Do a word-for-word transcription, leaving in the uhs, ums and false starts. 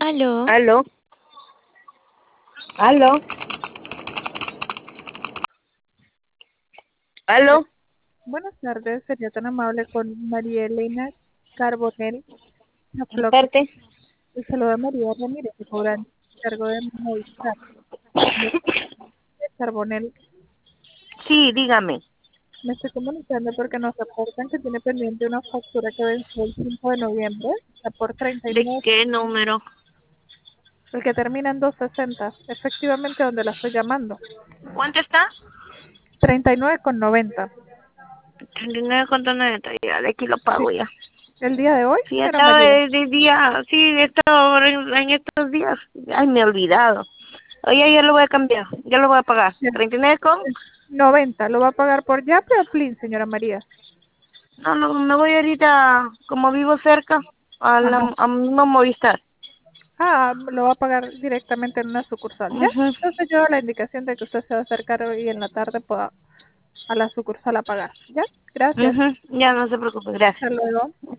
Aló. Aló. Aló. Aló. Buenas tardes, sería tan amable con María Elena Carbonell, la En flor. parte. El saludo de María Ramírez, de cobran cargo de Movistar. Carbonell, Sí, dígame. me estoy comunicando porque nos reportan que tiene pendiente una factura que venció el cinco de noviembre, está por treinta y ¿De nueve, qué número? el que termina en doscientos sesenta, efectivamente donde la estoy llamando. ¿Cuánto está? treinta y nueve con noventa. treinta y nueve con noventa. Ya, de aquí lo Sí. pago ya. El día de hoy, Sí, ya señora estaba María. de, de día. Sí, he estado en, en estos días. Ay, me he olvidado. Oye, ya lo voy a cambiar. Ya lo voy a pagar. Bien. ¿treinta y nueve con? noventa, ¿lo va a pagar por Yape o Plin, señora María? No, no, me voy ahorita, como vivo cerca, a la Ajá. a mismo Movistar. Ah, lo va a pagar directamente en una sucursal, ¿ya? Mhm. Entonces yo doy la indicación de que usted se va a acercar hoy en la tarde pueda a la sucursal a pagar, ¿ya? Gracias. Mhm. Ya, no se preocupe. Gracias. Hasta luego.